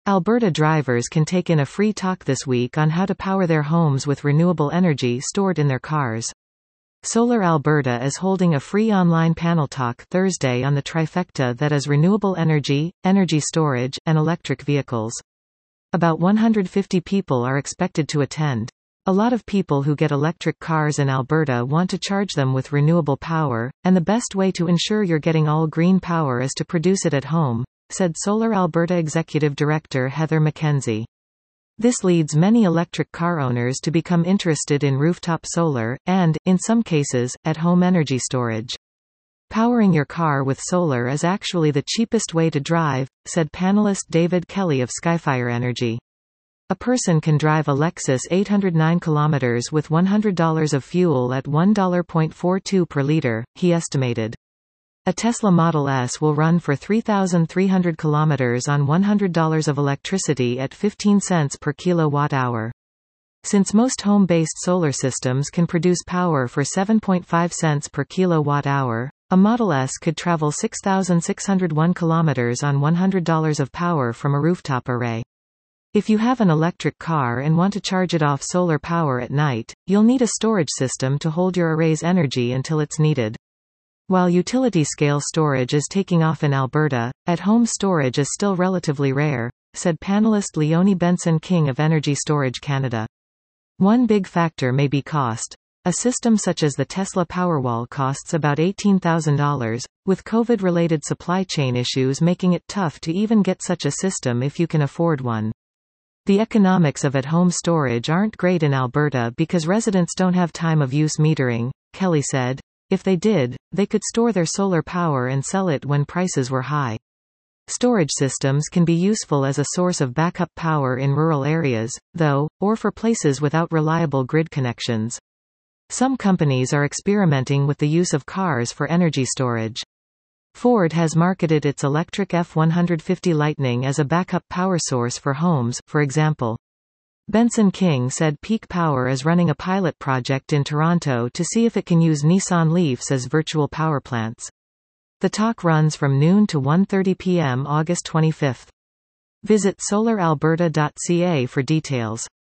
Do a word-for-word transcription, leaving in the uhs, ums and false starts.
Alberta drivers can take in a free talk this week on how to power their homes with renewable energy stored in their cars. Solar Alberta is holding a free online panel talk Thursday on the trifecta that is renewable energy, energy storage, and electric vehicles. About one hundred fifty people are expected to attend. A lot of people who get electric cars in Alberta want to charge them with renewable power, and the best way to ensure you're getting all green power is to produce it at home, said Solar Alberta Executive Director Heather McKenzie. This leads many electric car owners to become interested in rooftop solar, and, in some cases, at-home energy storage. Powering your car with solar is actually the cheapest way to drive, said panelist David Kelly of Skyfire Energy. A person can drive a Lexus eight hundred nine kilometers with one hundred dollars of fuel at one dollar and forty-two cents per liter, he estimated. A Tesla Model S will run for three thousand three hundred kilometers on one hundred dollars of electricity at fifteen cents per kilowatt-hour. Since most home-based solar systems can produce power for seven point five cents per kilowatt-hour, a Model S could travel six thousand six hundred one kilometers on one hundred dollars of power from a rooftop array. If you have an electric car and want to charge it off solar power at night, you'll need a storage system to hold your array's energy until it's needed. While utility-scale storage is taking off in Alberta, at-home storage is still relatively rare, said panelist Leonie Benson-King of Energy Storage Canada. One big factor may be cost. A system such as the Tesla Powerwall costs about eighteen thousand dollars, with COVID-related supply chain issues making it tough to even get such a system if you can afford one. The economics of at-home storage aren't great in Alberta because residents don't have time-of-use metering, Kelly said. If they did, they could store their solar power and sell it when prices were high. Storage systems can be useful as a source of backup power in rural areas, though, or for places without reliable grid connections. Some companies are experimenting with the use of cars for energy storage. Ford has marketed its electric F one fifty Lightning as a backup power source for homes, for example. Benson-King said Peak Power is running a pilot project in Toronto to see if it can use Nissan Leafs as virtual power plants. The talk runs from noon to one thirty p m August twenty-fifth. Visit solar alberta dot c a for details.